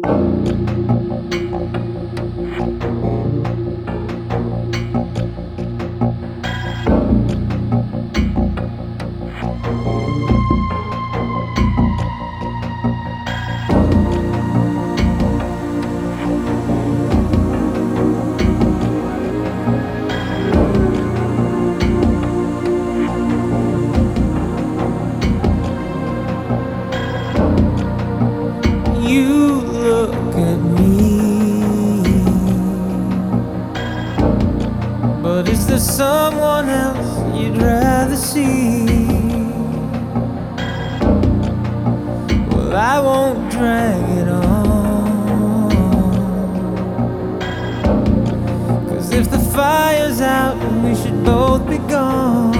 You look at me, but is there someone else you'd rather see? Well, I won't drag it on, 'cause if the fire's out, we should both be gone.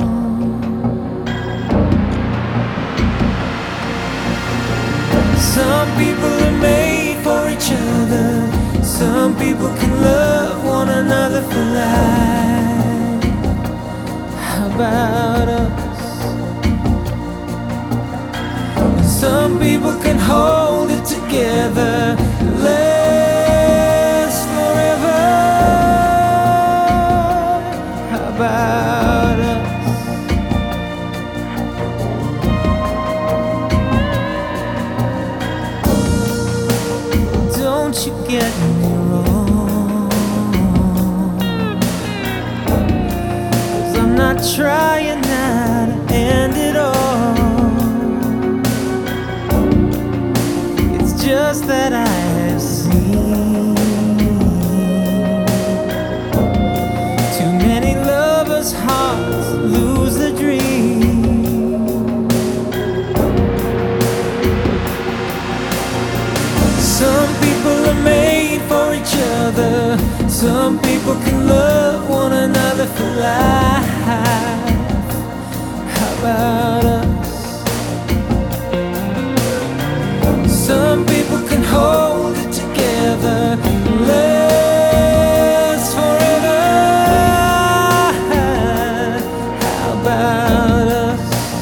Some people are made for each other. Some people can love one another for life. How about us? Some people can hold it together, last forever. How about us? Don't you get me wrong, 'cause I'm not trying now to end it all. It's just that I have seen too many lovers' hearts lose the dream. Some people are made for each other. Some people can love one another for life. How about us? Some people can hold it together, last forever. How about us?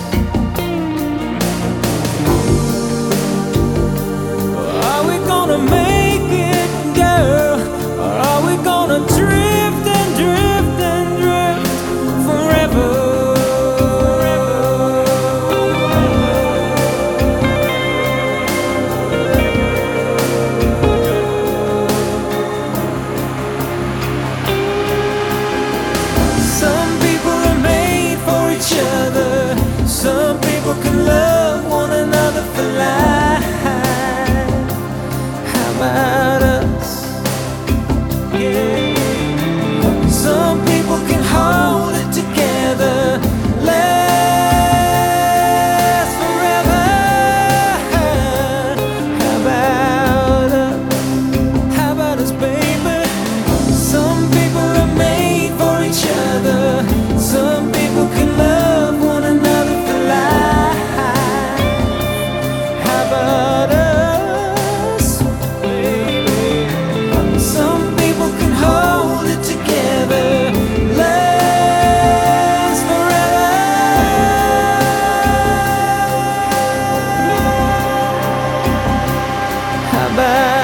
Are we gonna make it, girl? Or are we gonna drift and drift and drift forever? Some people are made for each other. Some people can love one another for life. How about us? Yeah. Some people can hold it together, last forever. How about us? How about us, baby? Some people are made for each other. Some people can love one another for life. How about us, baby? Some people can hold it together, last forever. How about